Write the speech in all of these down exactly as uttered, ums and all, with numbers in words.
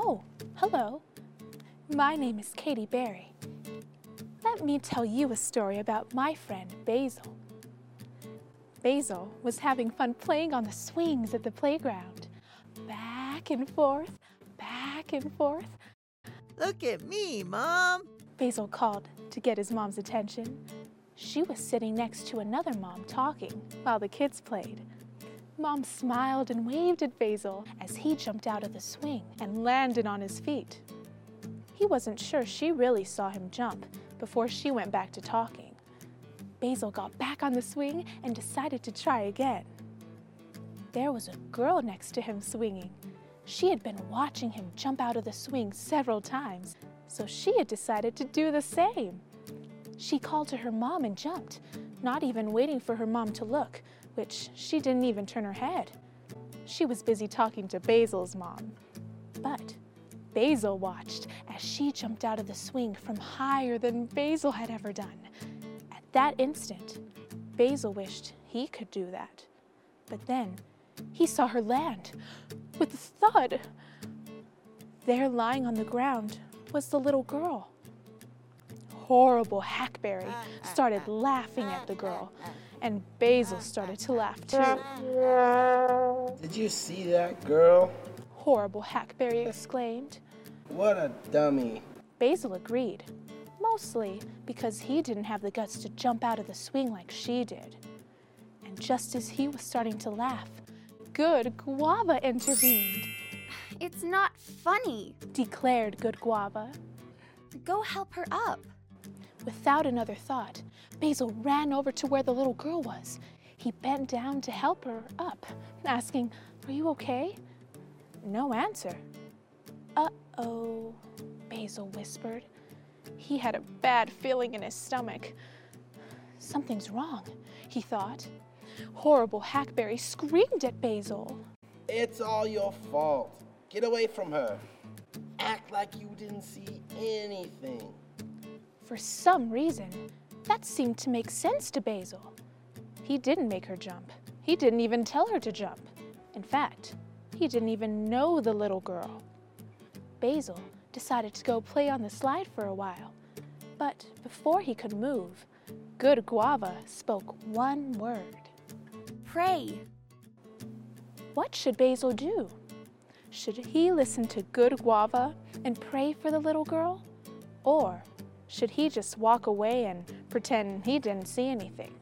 Oh, hello. My name is Katie Berry. Let me tell you a story about my friend Basil. Basil was having fun playing on the swings at the playground. Back and forth, back and forth. Look at me, Mom! Basil called to get his mom's attention. She was sitting next to another mom talking while the kids played. Mom smiled and waved at Basil as he jumped out of the swing and landed on his feet. He wasn't sure she really saw him jump before she went back to talking. Basil got back on the swing and decided to try again. There was a girl next to him swinging. She had been watching him jump out of the swing several times, so she had decided to do the same. She called to her mom and jumped, not even waiting for her mom to look, which she didn't even turn her head. She was busy talking to Basil's mom. But Basil watched as she jumped out of the swing from higher than Basil had ever done. At that instant, Basil wished he could do that. But then he saw her land with a thud. There, lying on the ground, was the little girl. Horrible Hackberry started laughing at the girl, and Basil started to laugh too. Did you see that girl? Horrible Hackberry exclaimed. What a dummy. Basil agreed, mostly because he didn't have the guts to jump out of the swing like she did. And just as he was starting to laugh, Good Guava intervened. It's not funny, declared Good Guava. Go help her up. Without another thought, Basil ran over to where the little girl was. He bent down to help her up, asking, "Are you okay?" No answer. "Uh-oh," Basil whispered. He had a bad feeling in his stomach. Something's wrong, he thought. Horrible Hackberry screamed at Basil. It's all your fault. Get away from her. Act like you didn't see anything. For some reason, that seemed to make sense to Basil. He didn't make her jump. He didn't even tell her to jump. In fact, he didn't even know the little girl. Basil decided to go play on the slide for a while. But before he could move, Good Guava spoke one word. Pray. What should Basil do? Should he listen to Good Guava and pray for the little girl? Or should he just walk away and pretend he didn't see anything?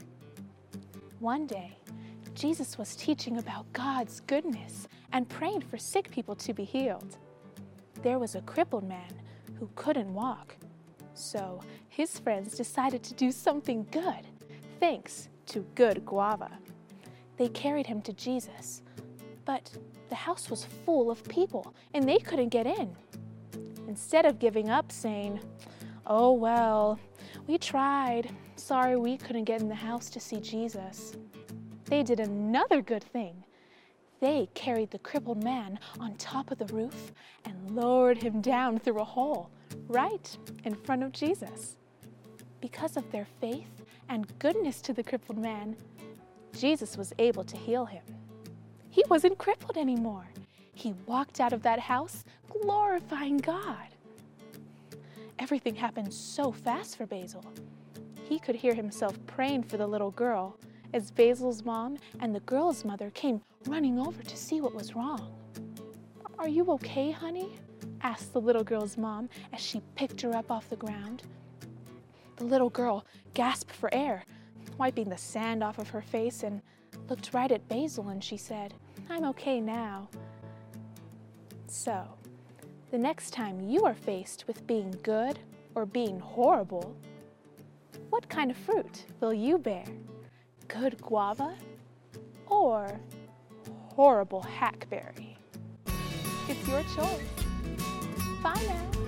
One day, Jesus was teaching about God's goodness and praying for sick people to be healed. There was a crippled man who couldn't walk. So his friends decided to do something good, thanks to Good Guava. They carried him to Jesus, but the house was full of people and they couldn't get in. Instead of giving up, saying, "Oh well, we tried. Sorry we couldn't get in the house to see Jesus," they did another good thing. They carried the crippled man on top of the roof and lowered him down through a hole right in front of Jesus. Because of their faith and goodness to the crippled man, Jesus was able to heal him. He wasn't crippled anymore. He walked out of that house glorifying God. Everything happened so fast for Basil. He could hear himself praying for the little girl as Basil's mom and the girl's mother came running over to see what was wrong. "Are you okay, honey?" asked the little girl's mom as she picked her up off the ground. The little girl gasped for air, wiping the sand off of her face, and looked right at Basil and she said, "I'm okay now." So, the next time you are faced with being good or being horrible, what kind of fruit will you bear? Good Guava or horrible Hackberry? It's your choice. Bye now.